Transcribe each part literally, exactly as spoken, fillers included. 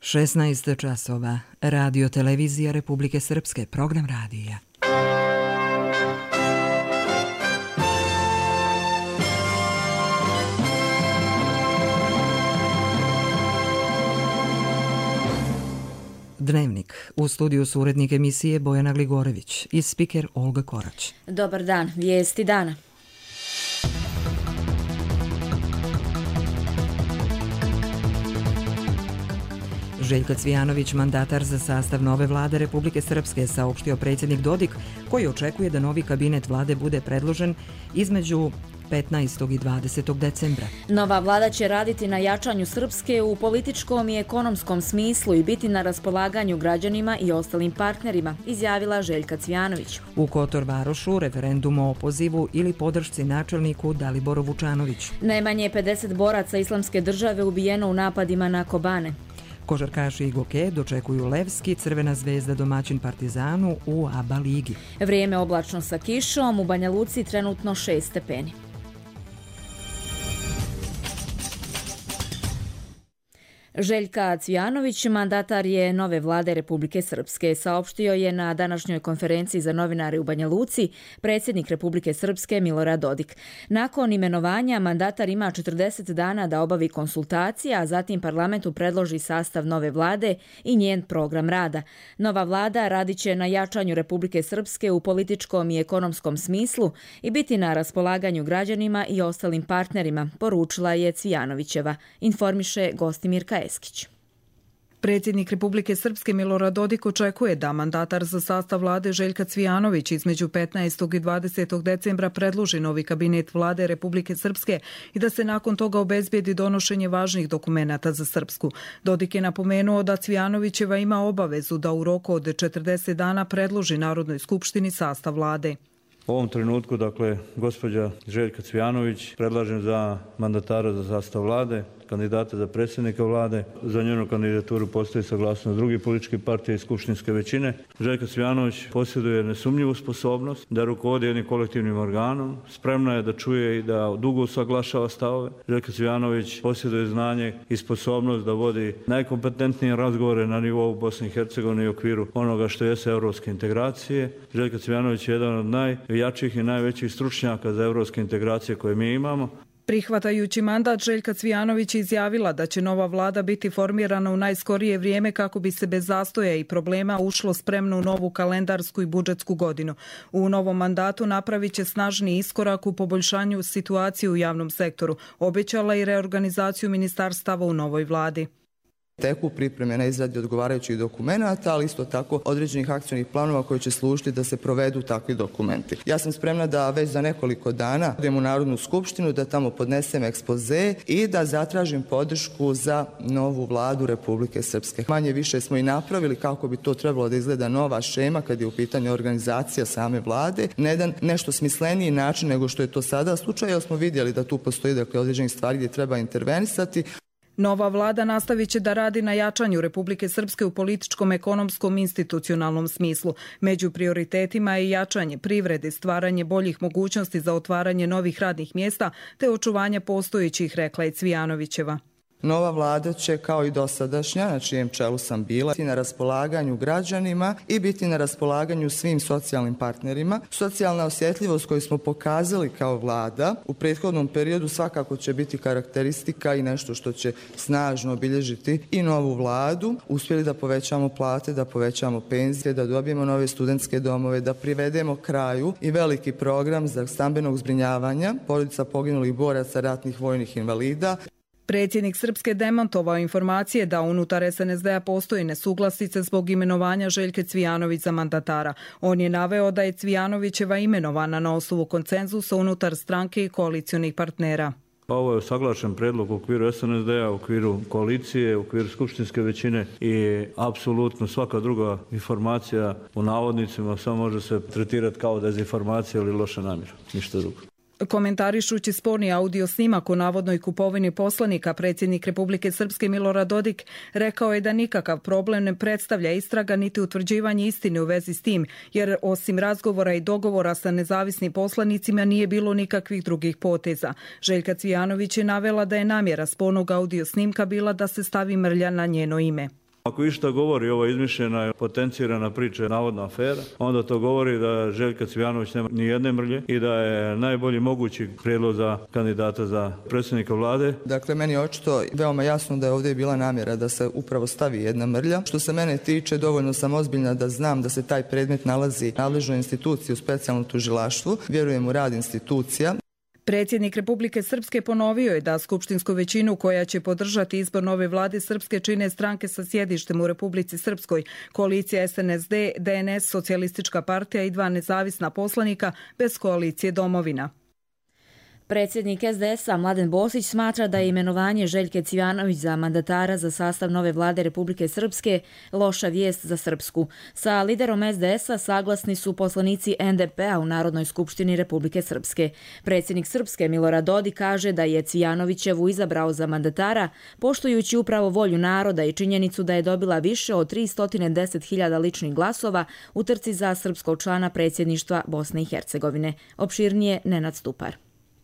šesnaest časova. Radio televizija Republike Srpske. Program radija. Dnevnik. U studiju su urednik emisije Bojana Gligorević i spiker Olga Korać. Dobar dan. Vijesti dana. Željko Cvijanović, mandatar za sastav nove vlade Republike Srpske, saopštio predsjednik Dodik, koji očekuje da novi kabinet vlade bude predložen između petnaestog i dvadesetog decembra. Nova vlada će raditi na jačanju Srpske u političkom i ekonomskom smislu i biti na raspolaganju građanima i ostalim partnerima, izjavila Željka Cvijanović. U Kotor Varošu referendum o opozivu ili podršci načelniku Daliboru Vučanoviću. Najmanje pedeset boraca Islamske države ubijeno u napadima na Kobane. Košarkaši i Goke dočekuju Levski, Crvena zvezda domaćin Partizanu u A B A ligi. Vrijeme oblačno sa kišom, u Banja Luci trenutno šest stepeni. Željka Cvijanović, mandatar je nove vlade Republike Srpske, saopštio je na današnjoj konferenciji za novinare u Banja Luci predsjednik Republike Srpske Milorad Dodik. Nakon imenovanja mandatar ima četrdeset dana da obavi konsultacije, a zatim parlamentu predloži sastav nove vlade i njen program rada. Nova vlada radit će na jačanju Republike Srpske u političkom i ekonomskom smislu i biti na raspolaganju građanima i ostalim partnerima, poručila je Cvijanovićeva, informiše Gostimir Eskić. Predsjednik Republike Srpske Milorad Dodik očekuje da mandatar za sastav vlade Željka Cvijanović između petnaestog i dvadesetog decembra predloži novi kabinet vlade Republike Srpske i da se nakon toga obezbijedi donošenje važnih dokumenata za Srpsku. Dodik je napomenuo da Cvijanovićeva ima obavezu da u roku od četrdeset dana predloži Narodnoj skupštini sastav vlade. U ovom trenutku, dakle, gospođa Željka Cvijanović predlažem za mandatara za sastav vlade, kandidata za predsjednika vlade. Za njenu kandidaturu postoji saglasnost drugih političkih partija i skupštinske većine. Željka Cvijanović posjeduje nesumnjivu sposobnost da rukovodi jednim kolektivnim organom, spremna je da čuje i da dugo usaglašava stavove. Željka Cvijanović posjeduje znanje i sposobnost da vodi najkompetentnije razgovore na nivou Bosne i Hercegovine i okviru onoga što jeste evropske integracije. Željka Cvijanović je jedan od najjačih i najvećih stručnjaka za evropske integracije koje mi imamo. Prihvatajući mandat, Željka Cvijanović izjavila da će nova vlada biti formirana u najskorije vrijeme kako bi se bez zastoja i problema ušlo spremno u novu kalendarsku i budžetsku godinu. U novom mandatu napravit će snažni iskorak u poboljšanju situacije u javnom sektoru. Obećala i reorganizaciju ministarstava u novoj vladi. Teku pripreme na izradi odgovarajućih dokumenta, ali isto tako određenih akcionih planova koji će služiti da se provedu takvi dokumenti. Ja sam spremna da već za nekoliko dana idem u Narodnu skupštinu, da tamo podnesem ekspoze i da zatražim podršku za novu vladu Republike Srpske. Manje više smo i napravili kako bi to trebalo da izgleda nova šema kad je u pitanju organizacija same vlade. Na jedan nešto smisleniji način nego što je to sada slučaj, jer smo vidjeli da tu postoji dakle određenih stvari gdje treba intervenisati. Nova vlada nastavit će da radi na jačanju Republike Srpske u političkom, ekonomskom i institucionalnom smislu. Među prioritetima je jačanje privrede, stvaranje boljih mogućnosti za otvaranje novih radnih mjesta te očuvanje postojećih, rekla je Cvijanovićeva. Nova vlada će, kao i dosadašnja, na čijem čelu sam bila, biti na raspolaganju građanima i biti na raspolaganju svim socijalnim partnerima. Socijalna osjetljivost koju smo pokazali kao vlada u prethodnom periodu svakako će biti karakteristika i nešto što će snažno obilježiti i novu vladu. Uspjeli da povećamo plate, da povećamo penzije, da dobijemo nove studentske domove, da privedemo kraju i veliki program za stambenog zbrinjavanja porodica poginulih boraca, ratnih vojnih invalida. Predsjednik Srpske demantovao informacije da unutar es en es de a postoji nesuglasice zbog imenovanja Željke Cvijanović za mandatara. On je naveo da je Cvijanovićeva imenovana na osnovu konsenzusa unutar stranke i koalicionih partnera. Ovo je usaglašen predlog u okviru es en es de a, u okviru koalicije, u okviru skupštinske većine i apsolutno svaka druga informacija u navodnicima samo može se tretirati kao dezinformacija ili loša namjera, ništa drugo. Komentarišući sporni audio snimak o navodnoj kupovini poslanika, predsjednik Republike Srpske Milorad Dodik rekao je da nikakav problem ne predstavlja istraga niti utvrđivanje istine u vezi s tim, jer osim razgovora i dogovora sa nezavisnim poslanicima nije bilo nikakvih drugih poteza. Željka Cvijanović je navela da je namjera spornog audio snimka bila da se stavi mrlja na njeno ime. Ako išta govori ova izmišljena i potencirana priča, navodna afera, onda to govori da Željka Cvijanović nema ni jedne mrlje i da je najbolji mogući prijedlog za kandidata za predsjednika vlade. Dakle, meni je očito veoma jasno da je ovdje bila namjera da se upravo stavi jedna mrlja. Što se mene tiče, dovoljno sam ozbiljna da znam da se taj predmet nalazi u nadležnoj instituciji u specijalnom tužilaštvu. Vjerujem u rad institucija. Predsjednik Republike Srpske ponovio je da skupštinsku većinu koja će podržati izbor nove vlade Srpske čine stranke sa sjedištem u Republici Srpskoj, koalicija S N S D, D N S, Socijalistička partija i dva nezavisna poslanika bez koalicije Domovina. Predsjednik S D S-a Mladen Bosić smatra da je imenovanje Željke Cvijanović za mandatara za sastav nove vlade Republike Srpske loša vijest za Srpsku. Sa liderom S D S-a saglasni su poslanici N D P-a u Narodnoj skupštini Republike Srpske. Predsjednik Srpske Milorad Dodik kaže da je Cvijanovićevu izabrao za mandatara poštujući upravo volju naroda i činjenicu da je dobila više od tristo deset hiljada ličnih glasova u trci za srpskog člana predsjedništva Bosne i Hercegovine. Opširnije Nenad Stupar.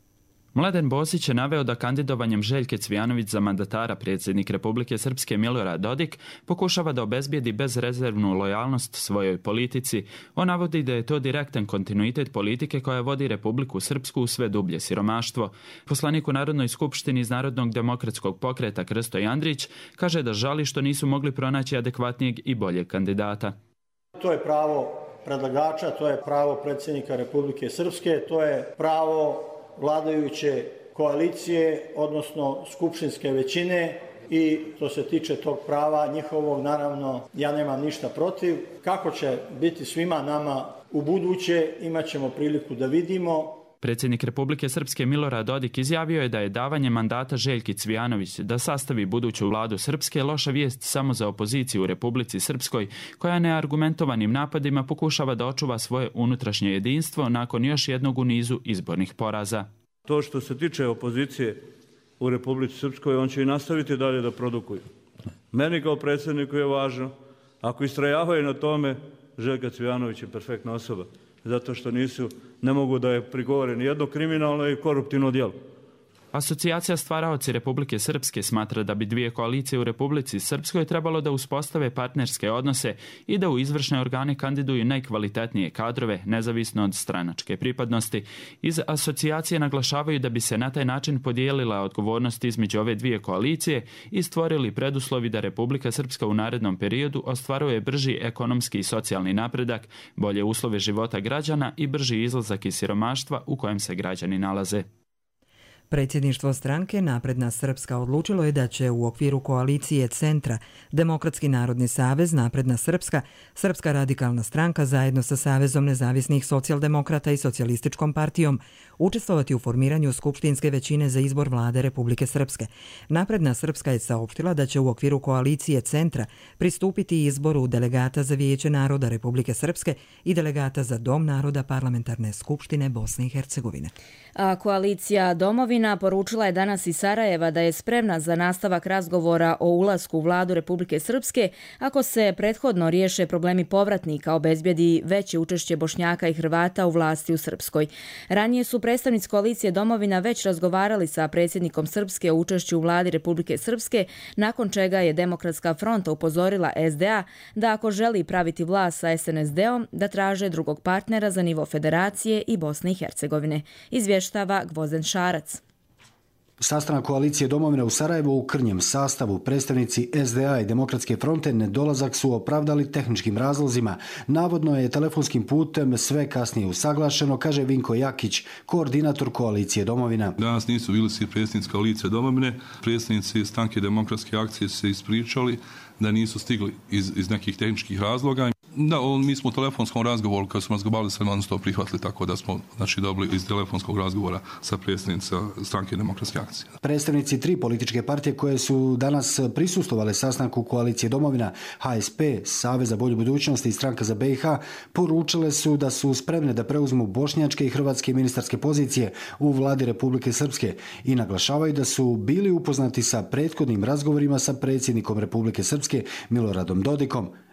Mladen Bosić je naveo da kandidovanjem Željke Cvijanović za mandatara predsjednik Republike Srpske Milorad Dodik pokušava da obezbijedi bezrezervnu lojalnost svojoj politici. On navodi da je to direktan kontinuitet politike koja vodi Republiku Srpsku u sve dublje siromaštvo. Poslanik u Narodnoj skupštini iz Narodnog demokratskog pokreta Krsto Andrić kaže da žali što nisu mogli pronaći adekvatnijeg i boljeg kandidata. To je pravo predlagača, to je pravo predsjednika Republike Srpske, to je pravo vladajuće koalicije, odnosno skupštinske većine i što se tiče tog prava njihovog, naravno, ja nemam ništa protiv. Kako će biti svima nama u buduće, imat ćemo priliku da vidimo. Predsjednik Republike Srpske Milorad Dodik izjavio je da je davanje mandata Željki Cvijanović da sastavi buduću vladu Srpske loša vijest samo za opoziciju u Republici Srpskoj, koja neargumentovanim napadima pokušava da očuva svoje unutrašnje jedinstvo nakon još jednog u nizu izbornih poraza. To što se tiče opozicije u Republici Srpskoj, on će i nastaviti dalje da produkuju. Meni kao predsjedniku je važno, ako istrajavaju na tome, Željka Cvijanović je perfektna osoba. Zato što nisu, ne mogu da je prigovore ni jedno kriminalno i koruptivno djelo. Asocijacija stvaraoci Republike Srpske smatra da bi dvije koalicije u Republici Srpskoj trebalo da uspostave partnerske odnose i da u izvršne organe kandiduju najkvalitetnije kadrove, nezavisno od stranačke pripadnosti. Iz asocijacije naglašavaju da bi se na taj način podijelila odgovornost između ove dvije koalicije i stvorili preduslovi da Republika Srpska u narednom periodu ostvaruje brži ekonomski i socijalni napredak, bolje uslove života građana i brži izlazak iz siromaštva u kojem se građani nalaze. Predsjedništvo stranke Napredna Srpska odlučilo je da će u okviru koalicije Centra, Demokratski narodni savez, Napredna Srpska, Srpska radikalna stranka zajedno sa Savezom nezavisnih socijaldemokrata i Socijalističkom partijom učestvovati u formiranju skupštinske većine za izbor vlade Republike Srpske. Napredna Srpska je saopštila da će u okviru koalicije Centra pristupiti izboru delegata za Vijeće naroda Republike Srpske i delegata za Dom naroda Parlamentarne skupštine Bosne i Hercegovine. A koalicija Domovina poručila je danas iz Sarajeva da je spremna za nastavak razgovora o ulasku u vladu Republike Srpske ako se prethodno riješe problemi povratnika, obezbijedi veće učešće Bošnjaka i Hrvata u vlasti u Srpskoj. Ranije su predstavnici koalicije Domovina već razgovarali sa predsjednikom Srpske o učešću u vladi Republike Srpske, nakon čega je Demokratska fronta upozorila S D A da ako želi praviti vlast sa S N S D-om, da traže drugog partnera za nivo Federacije i Bosne i Hercegovine. Izvještava Gvozden Šarac. Sastanak koalicije Domovina u Sarajevu u krnjem sastavu predstavnici S D A i Demokratske fronte nedolazak su opravdali tehničkim razlozima. Navodno je telefonskim putem sve kasnije usaglašeno, kaže Vinko Jakić, koordinator koalicije Domovina. Danas nisu bili svi predstavnici koalicije Domovine. Predstavnici stranke Demokratske akcije se ispričali da nisu stigli iz, iz nekih tehničkih razloga. Da, on, mi smo u telefonskom razgovoru, kad smo razgovarali sa njima, to prihvatili, tako da smo znači, dobili iz telefonskog razgovora sa predstavnica stranke Demokratske akcije. Predstavnici tri političke partije koje su danas prisustvovale sastanku koalicije Domovina, H S P, Savez za bolju budućnost i Stranka za B i H, poručile su da su spremne da preuzmu bošnjačke i hrvatske ministarske pozicije u vladi Republike Srpske i naglašavaju da su bili upoznati sa prethodnim razgovorima sa predsjednikom Republike Srpske Miloradom Dodikom.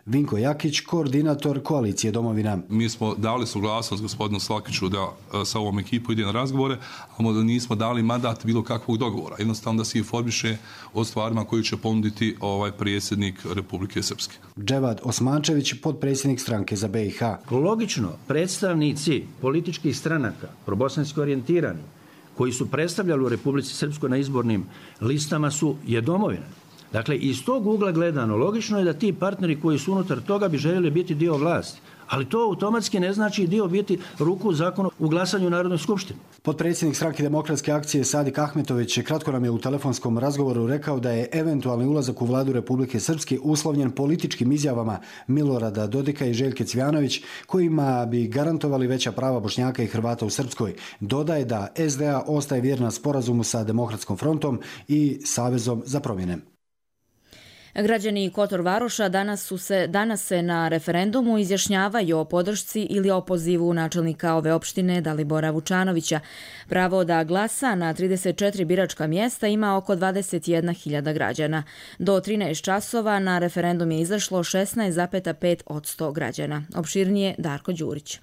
Vinko Jakić, koordinator Koalicije Domovina. Mi smo dali suglasnost gospodinu Slakiću da sa ovom ekipom ide na razgovore, ali nismo dali mandat bilo kakvog dogovora. Jednostavno da se informiše o stvarima koji će ponuditi ovaj predsjednik Republike Srpske. Dževad Osmančević, potpredsjednik stranke za B i H. Logično, predstavnici političkih stranaka, probosanski orijentirani, koji su predstavljali u Republici Srpskoj na izbornim listama su je Domovina. Dakle, iz tog ugla gledano, logično je da ti partneri koji su unutar toga bi željeli biti dio vlasti. Ali to automatski ne znači dio biti ruku zakonu u glasanju u Narodnoj skupštini. Potpredsjednik stranke Demokratske akcije Sadik Ahmetović kratko nam je u telefonskom razgovoru rekao da je eventualni ulazak u vladu Republike Srpske uslovljen političkim izjavama Milorada Dodika i Željke Cvijanović, kojima bi garantovali veća prava Bošnjaka i Hrvata u Srpskoj. Dodaje da S D A ostaje vjerna sporazumu sa Demokratskom frontom i Savezom za promjene. Građani Kotor Varoša danas, su se, danas se na referendumu izjašnjavaju o podršci ili opozivu načelnika ove opštine Dalibora Vučanovića. Pravo da glasa na trideset četiri biračka mjesta ima oko dvadeset jedna hiljada građana. Do trinaest časova na referendum je izašlo šesnaest zarez pet posto građana. Opširnije Darko Đurić.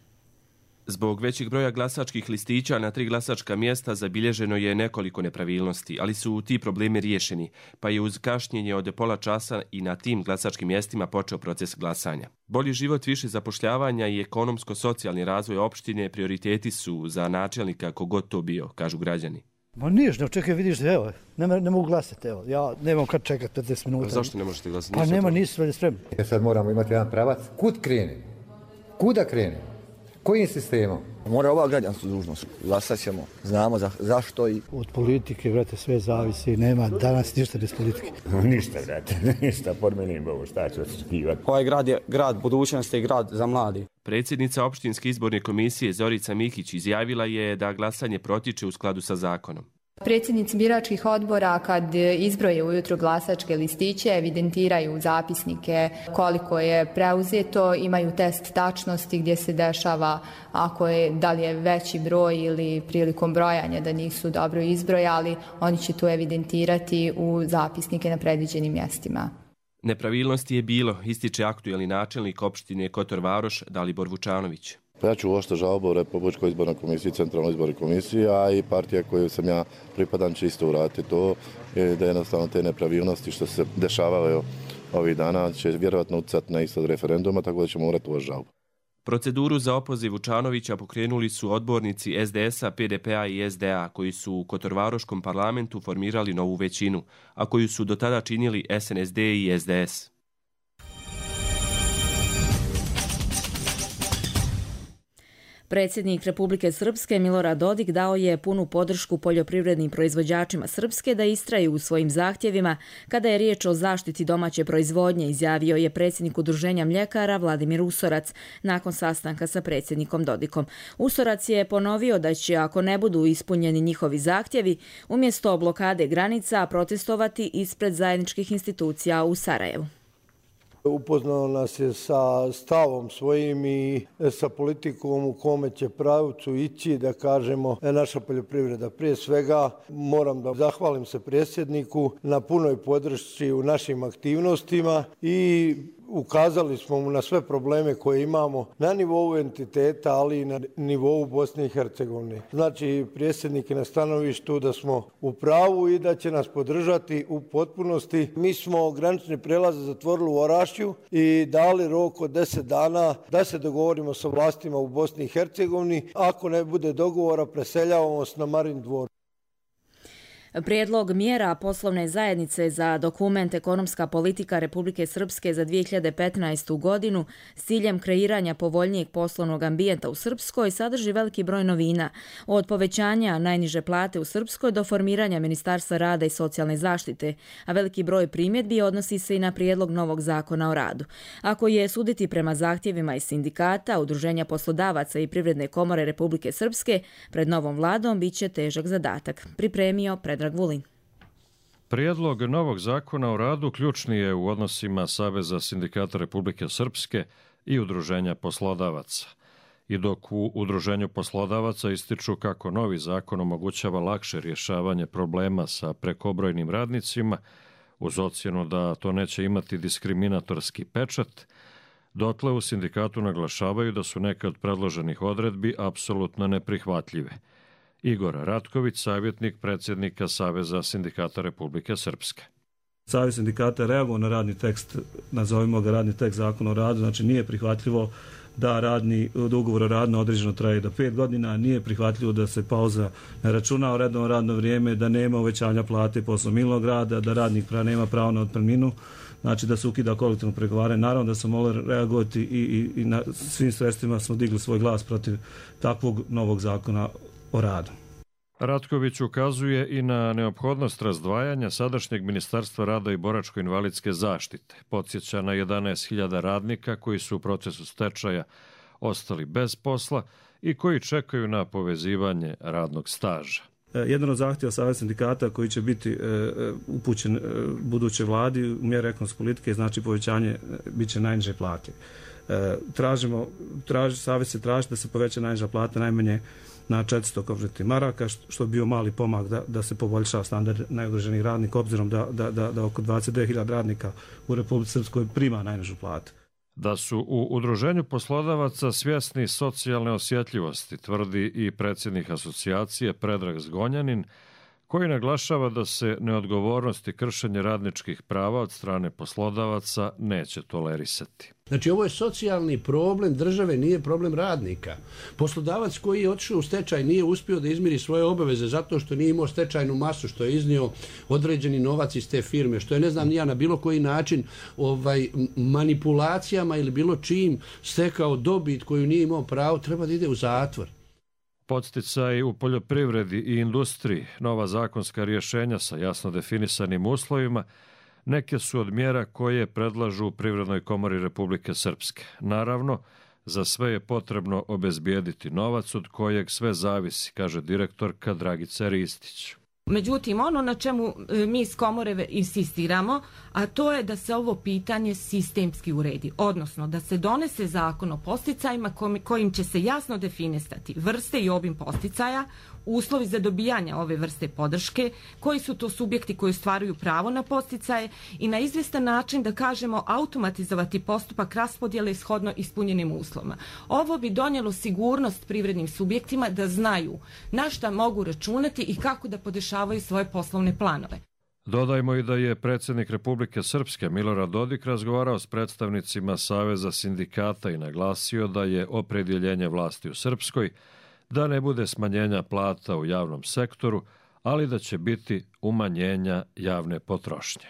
Zbog većih broja glasačkih listića na tri glasačka mjesta zabilježeno je nekoliko nepravilnosti, ali su ti problemi riješeni, pa je uz kašnjenje od pola časa i na tim glasačkim mjestima počeo proces glasanja. Bolji život, više zapošljavanja i ekonomsko-socijalni razvoj opštine prioriteti su za načelnika kogod to bio, kažu građani. Ma niš, ne očekaj, vidiš, evo, ne, ne mogu glasati, evo, ja nemam kad čekati petnaest minuta. A zašto ne možete glasati? Pa nema, nisu sve spremni. Ja sad moramo imati jedan pravac, kud krene? Kuda krene? Kojim sistemom? Mora ova građansku dužnost. Glasat ćemo, znamo za, zašto i... Od politike, vrate, sve zavisi, nema danas ništa bez politike. Ništa, vrate, ništa, podmenim ovo, šta ću očekivati. Ovaj grad je grad budućnosti i grad za mladi. Predsjednica opštinske izborne komisije Zorica Mikić izjavila je da glasanje protiče u skladu sa zakonom. Predsjednici biračkih odbora kad izbroje ujutro glasačke listiće, evidentiraju zapisnike koliko je preuzeto, imaju test tačnosti gdje se dešava ako je, da li je veći broj ili prilikom brojanja da nisu dobro izbrojali, oni će to evidentirati u zapisnike na predviđenim mjestima. Nepravilnosti je bilo, ističe aktuelni načelnik opštine Kotor Varoš Dalibor Vučanović. Ja ću uložiti žalbu u Republičkoj izbornoj komisiji, Centralnoj izbornoj komisiji, a i partija koju sam ja pripadan će isto uraditi to, da jednostavno te nepravilnosti što se dešavaju ovih dana će vjerojatno utjecati na ishod referenduma, tako da ćemo morati uložiti žalbu. Proceduru za opoziv Vučanovića pokrenuli su odbornici S D S-a, P D P-a i S D A, koji su u Kotorvaroškom parlamentu formirali novu većinu, a koju su do tada činili S N S D i S D S. Predsjednik Republike Srpske Milorad Dodik dao je punu podršku poljoprivrednim proizvođačima Srpske da istraju u svojim zahtjevima kada je riječ o zaštiti domaće proizvodnje, izjavio je predsjednik Udruženja mljekara Vladimir Usorac nakon sastanka sa predsjednikom Dodikom. Usorac je ponovio da će, ako ne budu ispunjeni njihovi zahtjevi, umjesto blokade granica protestovati ispred zajedničkih institucija u Sarajevu. Upoznao nas je sa stavom svojim i sa politikom u kome će pravcu ići, da kažemo, naša poljoprivreda. Prije svega moram da zahvalim se predsjedniku na punoj podršci u našim aktivnostima i ukazali smo mu na sve probleme koje imamo na nivou entiteta, ali i na nivou Bosne i Hercegovine. Znači, predsjednik je na stanovištu da smo u pravu i da će nas podržati u potpunosti. Mi smo granične prelaze zatvorili u Orašju i dali rok od deset dana da se dogovorimo sa vlastima u Bosni i Hercegovini. Ako ne bude dogovora, preseljavamo se na Marin dvor. Prijedlog mjera poslovne zajednice za dokument Ekonomska politika Republike Srpske za dvije hiljade petnaestu. godinu s ciljem kreiranja povoljnijeg poslovnog ambijenta u Srpskoj sadrži veliki broj novina, od povećanja najniže plate u Srpskoj do formiranja Ministarstva rada i socijalne zaštite, a veliki broj primjedbi odnosi se i na prijedlog novog zakona o radu. Ako je suditi prema zahtjevima iz sindikata, Udruženja poslodavaca i Privredne komore Republike Srpske, pred novom vladom biće težak zadatak. Pripremio Predrag Vulin. Prijedlog novog zakona o radu ključni je u odnosima Saveza sindikata Republike Srpske i Udruženja poslodavaca. I dok u Udruženju poslodavaca ističu kako novi zakon omogućava lakše rješavanje problema sa prekobrojnim radnicima, uz ocjenu da to neće imati diskriminatorski pečat, Dotle u sindikatu naglašavaju da su neke od predloženih odredbi apsolutno neprihvatljive. Igor Ratković, savjetnik predsjednika Saveza sindikata Republike Srpske. Savez sindikata je reagovao na radni tekst, nazovimo ga radni tekst zakona o radu, znači nije prihvatljivo da radni, da ugovor o radu na određeno traje do pet godina, nije prihvatljivo da se pauza ne računa o redovno radno vrijeme, da nema uvećanja plate posle minulog rada, da radnik nema pravo na otpremninu, znači da se ukida kolektivno pregovaranje. Naravno da smo mogli reagovati i, i, i na svim sredstvima smo digli svoj glas protiv takvog novog zakona o radu. Ratković ukazuje i na neophodnost razdvajanja sadašnjeg Ministarstva rada i boračko-invalidske zaštite. Podsjeća na jedanaest hiljada radnika koji su u procesu stečaja ostali bez posla i koji čekaju na povezivanje radnog staža. Jedan od zahtjeva Saveza sindikata koji će biti upućen budućoj vladi u mjere ekonomske politike, znači povećanje bit će najniže plate. Tražimo, traži, Savez se traži da se poveća najniža plata najmanje na četiristo konvertnih maraka, što bi bio mali pomak da, da se poboljša standard najugroženih radnika, obzirom da, da, da, da oko dvadeset dvije hiljade radnika u Republici Srpskoj prima najnižu platu. Da su u Udruženju poslodavaca svjesni socijalne osjetljivosti, tvrdi i predsjednik asocijacije Predrag Zgonjanin, koji naglašava da se neodgovornost i kršenje radničkih prava od strane poslodavaca neće tolerisati. Znači, ovo je socijalni problem države, nije problem radnika. Poslodavac koji je otišao u stečaj nije uspio da izmiri svoje obaveze zato što nije imao stečajnu masu, što je iznio određeni novac iz te firme, što je, ne znam, nija na bilo koji način ovaj, manipulacijama ili bilo čim stekao dobit koju nije imao pravo, treba da ide u zatvor. Podsticaj u poljoprivredi i industriji, nova zakonska rješenja sa jasno definisanim uslovima, neke su od mjera koje predlažu u Privrednoj komori Republike Srpske. Naravno, za sve je potrebno obezbijediti novac od kojeg sve zavisi, kaže direktorka Dragica Ristić. Međutim, ono na čemu mi iz komore insistiramo, a to je da se ovo pitanje sistemski uredi, odnosno da se donese zakon o posticajima kojim će se jasno definisati vrste i obim posticaja, uslovi za dobijanje ove vrste podrške, koji su to subjekti koji ostvaruju pravo na posticaje i na izvjestan način, da kažemo, automatizovati postupak raspodjele shodno ispunjenim uslovima. Ovo bi donijelo sigurnost privrednim subjektima da znaju na šta mogu računati i kako da podešavaju svoje poslovne planove. Dodajmo i da je predsjednik Republike Srpske Milorad Dodik razgovarao s predstavnicima Saveza sindikata i naglasio da je opredjeljenje vlasti u Srpskoj da ne bude smanjenja plata u javnom sektoru, ali da će biti umanjenja javne potrošnje.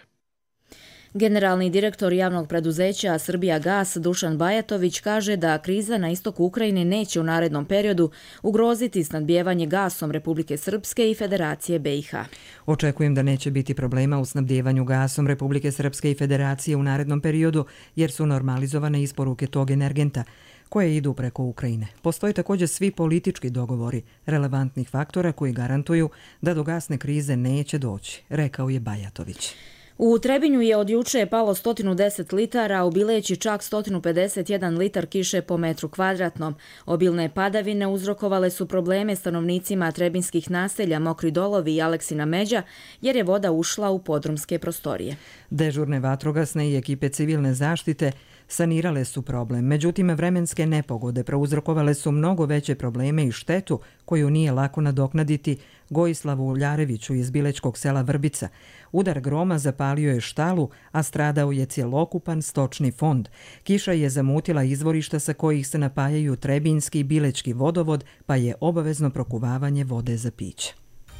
Generalni direktor javnog preduzeća Srbijagas Dušan Bajatović kaže da kriza na istoku Ukrajine neće u narednom periodu ugroziti snabdijevanje gasom Republike Srpske i Federacije B i H. Očekujem da neće biti problema u snabdijevanju gasom Republike Srpske i Federacije u narednom periodu, jer su normalizovane isporuke tog energenta koje idu preko Ukrajine. Postoje također svi politički dogovori relevantnih faktora koji garantuju da do gasne krize neće doći, rekao je Bajatović. U Trebinju je od juče palo sto deset litara, a u Bileći čak sto pedeset jedan litar kiše po metru kvadratnom. Obilne padavine uzrokovale su probleme stanovnicima trebinskih naselja Mokri Dolovi i Aleksina Međa, jer je voda ušla u podrumske prostorije. Dežurne vatrogasne i ekipe civilne zaštite sanirale su problem. Međutim, vremenske nepogode prouzrokovale su mnogo veće probleme i štetu koju nije lako nadoknaditi Gojislavu Ljareviću iz bilečkog sela Vrbica. Udar groma zapalio je štalu, a stradao je cjelokupan stočni fond. Kiša je zamutila izvorišta sa kojih se napajaju Trebinjski i Bilečki vodovod, pa je obavezno prokuvavanje vode za piće.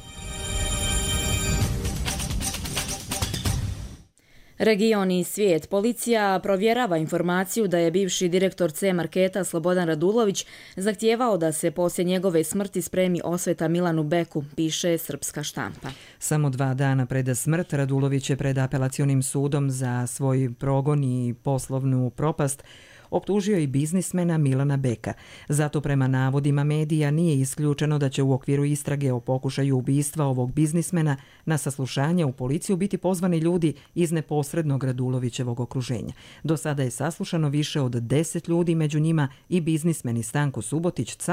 Region i svijet. Policija provjerava informaciju da je bivši direktor C-marketa Slobodan Radulović zahtijevao da se poslije njegove smrti spremi osveta Milanu Beku, piše Srpska štampa. Samo dva dana pred smrt Radulović je pred apelacionim sudom za svoj progon i poslovnu propast optužio i biznismena Milana Beka. Zato prema navodima medija nije isključeno da će u okviru istrage o pokušaju ubistva ovog biznismena na saslušanje u policiju biti pozvani ljudi iz neposrednog Radulovićevog okruženja. Do sada je saslušano više od deset ljudi, među njima i biznismeni Stanko Subotić, Cane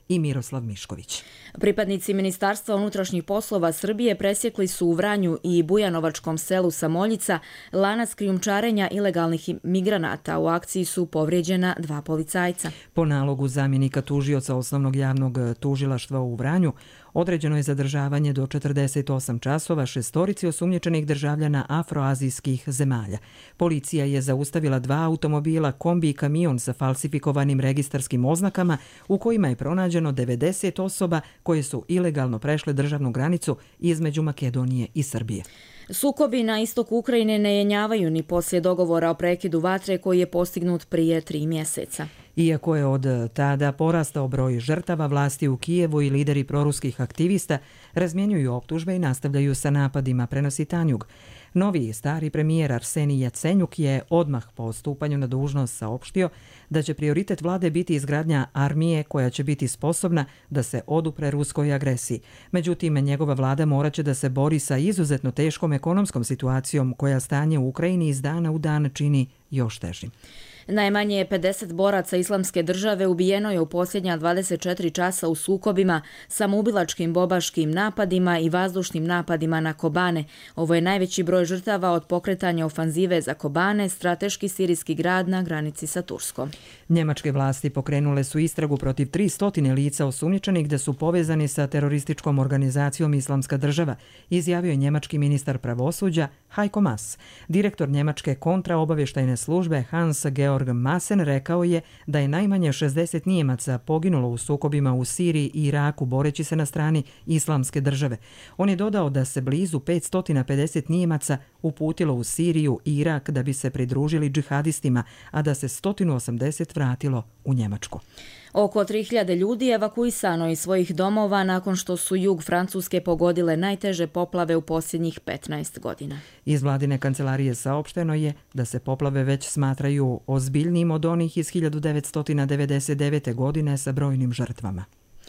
i Miroslav Mišković. Pripadnici Ministarstva unutrašnjih poslova Srbije presjekli su u Vranju i Bujanovačkom selu Samoljica lanac krijumčarenja ilegalnih migranata. U akciji su povrijeđena dva policajca. Po nalogu zamjenika tužioca Osnovnog javnog tužilaštva u Vranju određeno je zadržavanje do četrdeset osam časova šestorici osumnjičenih državljana afroazijskih zemalja. Policija je zaustavila dva automobila, kombi i kamion sa falsifikovanim registarskim oznakama u kojima je pronađeno devedeset osoba koje su ilegalno prešle državnu granicu između Makedonije i Srbije. Sukobi na istoku Ukrajine ne jenjavaju ni poslije dogovora o prekidu vatre koji je postignut prije tri mjeseca. Iako je od tada porastao broj žrtava, vlasti u Kijevu i lideri proruskih aktivista razmjenjuju optužbe i nastavljaju sa napadima, prenosi Tanjug. Novi i stari premijer Arsenij Jacenjuk je odmah po stupanju na dužnost saopštio da će prioritet vlade biti izgradnja armije koja će biti sposobna da se odupre ruskoj agresiji. Međutim, njegova vlada morat će da se bori sa izuzetno teškom ekonomskom situacijom koja stanje u Ukrajini iz dana u dan čini još težim. Najmanje pedeset boraca Islamske države ubijeno je u posljednja dvadeset četiri časa u sukobima, samoubilačkim bobaškim napadima i vazdušnim napadima na Kobane. Ovo je najveći broj žrtava od pokretanja ofanzive za Kobane, strateški sirijski grad na granici sa Turskom. Njemačke vlasti pokrenule su istragu protiv tristo lica osumnjičenih da su povezani sa terorističkom organizacijom Islamska država, izjavio je njemački ministar pravosuđa Heiko Maas. Direktor njemačke kontraobavještajne službe Hans Georg Masen rekao je da je najmanje šezdeset Nijemaca poginulo u sukobima u Siriji i Iraku boreći se na strani Islamske države. On je dodao da se blizu petsto pedeset Nijemaca uputilo u Siriju i Irak da bi se pridružili džihadistima, a da se sto osamdeset vratilo u Njemačku. Oko tri hiljade ljudi evakuisano iz svojih domova nakon što su jug Francuske pogodile najteže poplave u posljednjih petnaest godina. Iz vladine kancelarije saopšteno je da se poplave već smatraju ozbiljnijim od onih iz hiljadu devetsto devedeset devete. godine sa brojnim žrtvama.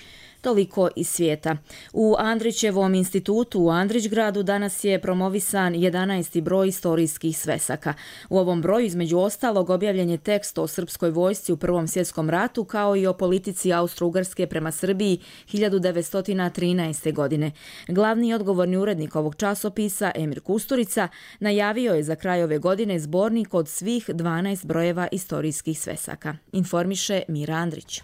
Toliko iz svijeta. U Andrićevom institutu u Andrićgradu danas je promovisan jedanaesti broj istorijskih svesaka. U ovom broju između ostalog objavljen je tekst o srpskoj vojsci u Prvom svjetskom ratu kao i o politici Austro-Ugarske prema Srbiji hiljadu devetsto trinaeste. godine. Glavni i odgovorni urednik ovog časopisa, Emir Kusturica, najavio je za kraj ove godine zbornik od svih dvanaest brojeva istorijskih svesaka. Informiše Mira Andrić.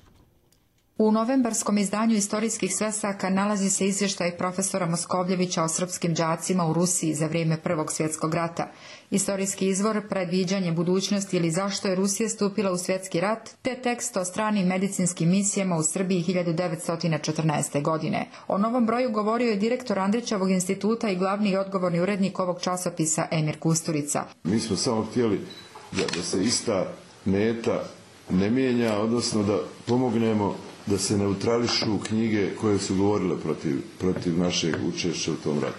U novembarskom izdanju istorijskih svesaka nalazi se izvještaj profesora Moskovljevića o srpskim đacima u Rusiji za vrijeme Prvog svjetskog rata, istorijski izvor predviđanje budućnosti ili zašto je Rusija stupila u svjetski rat, te tekst o stranim medicinskim misijama u Srbiji hiljadu devetsto četrnaeste. godine. O novom broju govorio je direktor Andrićevog instituta i glavni i odgovorni urednik ovog časopisa Emir Kusturica. Mi smo samo htjeli da, da se ista meta ne mijenja, odnosno da pomognemo da se neutrališu knjige koje su govorile protiv, protiv našeg učešća u tom ratu.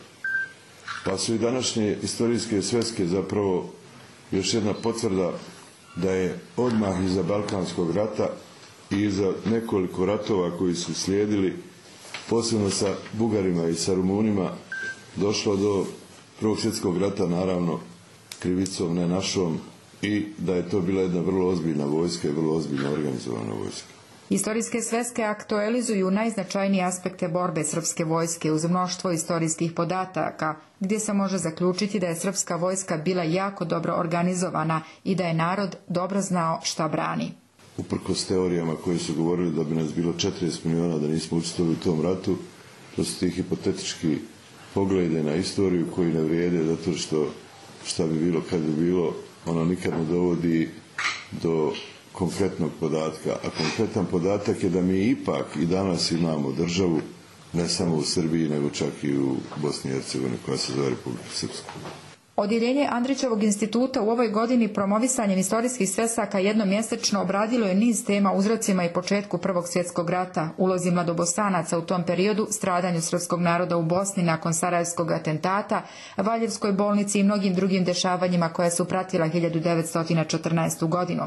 Pa su i današnje istorijske sveske zapravo još jedna potvrda da je odmah iza Balkanskog rata i iza nekoliko ratova koji su slijedili, posebno sa Bugarima i sa Rumunima, došlo do Prvog svjetskog rata, naravno krivicom ne našom, i da je to bila jedna vrlo ozbiljna vojska i vrlo ozbiljno organizovana vojska. Istorijske sveske aktualizuju najznačajnije aspekte borbe srpske vojske uz mnoštvo istorijskih podataka, gdje se može zaključiti da je srpska vojska bila jako dobro organizovana i da je narod dobro znao šta brani. Uprkos teorijama koji su govorili da bi nas bilo četrdeset miliona da nismo učestvovali u tom ratu, to su ti hipotetički poglede na istoriju koji ne vrijede zato što šta bi bilo kad bi bilo, ono nikad ne dovodi do konkretnog podatka, a konkretan podatak je da mi ipak i danas imamo državu, ne samo u Srbiji, nego čak i u Bosni i Hercegovini, koja se zove Republika Srpska. Odjeljenje Andrićevog instituta u ovoj godini promovisanjem istorijskih svesaka jednomjesečno obradilo je niz tema uzrocima i početku Prvog svjetskog rata, ulozi mladobosanaca u tom periodu, stradanju srpskog naroda u Bosni nakon Sarajevskog atentata, Valjevskoj bolnici i mnogim drugim dešavanjima koja su pratila hiljadu devetsto četrnaestu. godinu.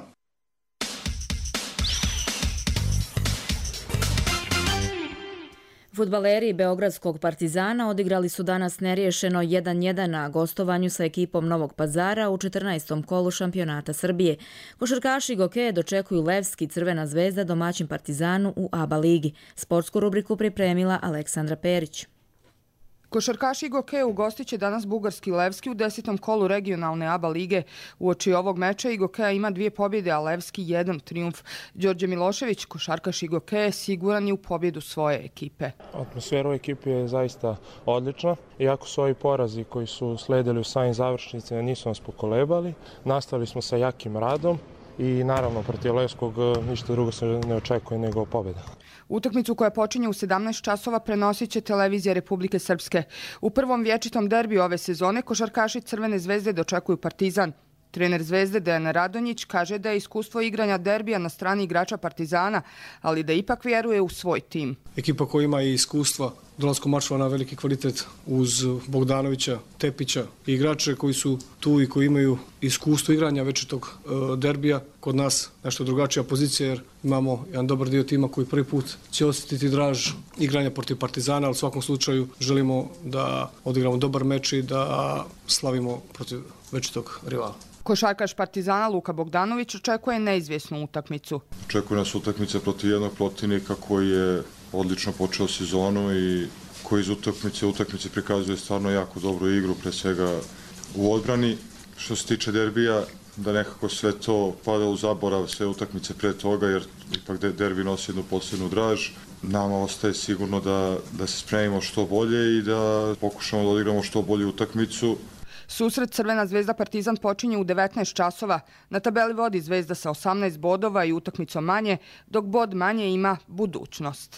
Fudbaleri Beogradskog Partizana odigrali su danas neriješeno jedan jedan na gostovanju sa ekipom Novog Pazara u četrnaestom kolu šampionata Srbije. Košarkaši Gokeje dočekuju Levski Crvena zvezda domaćin Partizanu u A B A ligi. Sportsku rubriku pripremila Aleksandra Perić. Košarkaši Gokeje ugostit će danas bugarski Levski u desetom kolu regionalne A B A lige. Uoči ovog meča i Gokeja ima dvije pobjede, a Levski jedan trijumf. Đorđe Milošević, košarkaš i Gokeje, siguran je u pobjedu svoje ekipe. Atmosfera u ekipi je zaista odlična. Iako su ovi porazi koji su sledili u samim završnicama nisu nas pokolebali, nastavili smo sa jakim radom i naravno protiv Levskog ništa drugo se ne očekuje nego pobjeda. Utakmicu koja počinje u sedamnaest časova prenosit će televizija Republike Srpske. U prvom vječitom derbiju ove sezone košarkaši Crvene zvezde dočekuju Partizan. Trener Zvezde Dejan Radonjić kaže da je iskustvo igranja derbija na strani igrača Partizana, ali da ipak vjeruje u svoj tim. Ekipa koja ima i iskustva dolaskom mačeva na veliki kvalitet uz Bogdanovića, Tepića i igrače koji su tu i koji imaju iskustvo igranja večitog derbija. Kod nas nešto drugačija pozicija jer imamo jedan dobar dio tima koji prvi put će osjetiti draž igranja protiv Partizana, ali u svakom slučaju želimo da odigramo dobar meč i da slavimo protiv večitog rivala. Košarkaš Partizana Luka Bogdanović očekuje neizvjesnu utakmicu. Očekuje nas utakmica protiv jednog protivnika koji je odlično počeo sezonu i koji iz utakmice utakmice prikazuje stvarno jako dobru igru, pre svega u odbrani. Što se tiče derbija, da nekako sve to pada u zaborav, sve utakmice pre toga, jer ipak derbi nosi jednu posebnu draž. Nama ostaje sigurno da, da se spremimo što bolje i da pokušamo da odigramo što bolju utakmicu. Susret Crvena zvezda Partizan počinje u devetnaest časova. Na tabeli vodi Zvezda sa osamnaest bodova i utakmicom manje, dok bod manje ima Budućnost.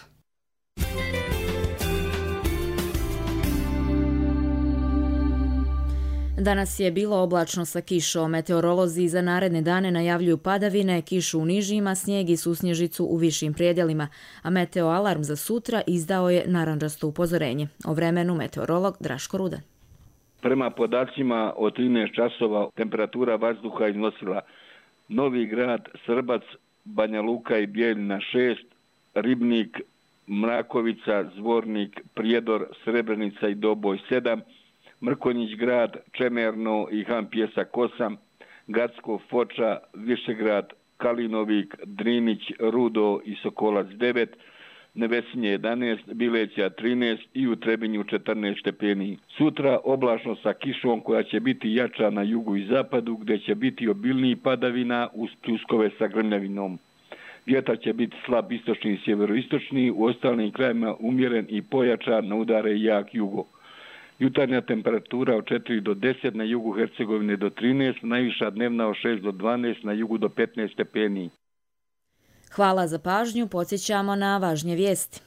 Danas je bilo oblačno sa kišom. Meteorolozi za naredne dane najavljuju padavine, kišu u nižima, snijeg i susnježicu u višim prijedjelima, a meteo alarm za sutra izdao je narandžasto upozorenje. O vremenu meteorolog Draško Rudan. Prema podacima od trinaest časova temperatura vazduha iznosila Novi Grad, Srbac, Banja Luka i Bijeljina šest, Ribnik, Mrakovica, Zvornik, Prijedor, Srebrenica i Doboj sedam, Mrkonjić grad, Čemerno i Han Pjesak osam, Gacko, Foča, Višegrad, Kalinovik, Drinić, Rudo i Sokolac devet, Nevesinje jedanaest, Bileća trinaest i u Trebinju četrnaest stepeni. Sutra oblačno sa kišom koja će biti jača na jugu i zapadu, gdje će biti obilniji padavina uz pljuskove sa grmljavinom. Vjetar će biti slab istočni i sjeveroistočni, u ostalim krajima umjeren i pojačan, na udare jak jugo. Jutarnja temperatura od četiri do deset, na jugu Hercegovine do trinaest, najviša dnevna od šest do dvanaest, na jugu do petnaest stepeni. Hvala za pažnju, podsjećamo na važnije vijesti.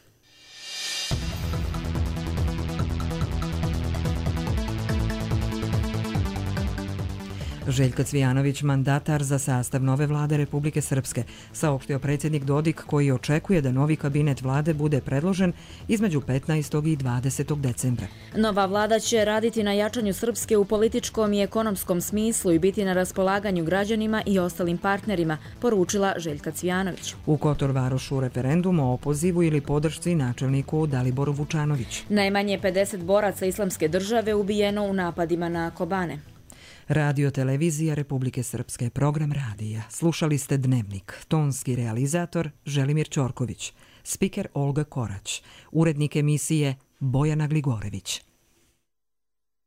Željko Cvijanović, mandatar za sastav nove vlade Republike Srpske, saopštio predsjednik Dodik koji očekuje da novi kabinet vlade bude predložen između petnaestog i dvadesetog decembra. Nova vlada će raditi na jačanju Srpske u političkom i ekonomskom smislu i biti na raspolaganju građanima i ostalim partnerima, poručila Željka Cvijanović. U Kotor Varošu referendum o opozivu ili podršci načelniku Daliboru Vučanović. Najmanje pedeset boraca Islamske države ubijeno u napadima na Kobane. Radio televizija Republike Srpske, program radija. Slušali ste Dnevnik. Tonski realizator Želimir Ćorković. Spiker Olga Korać. Urednik emisije Bojana Gligorević.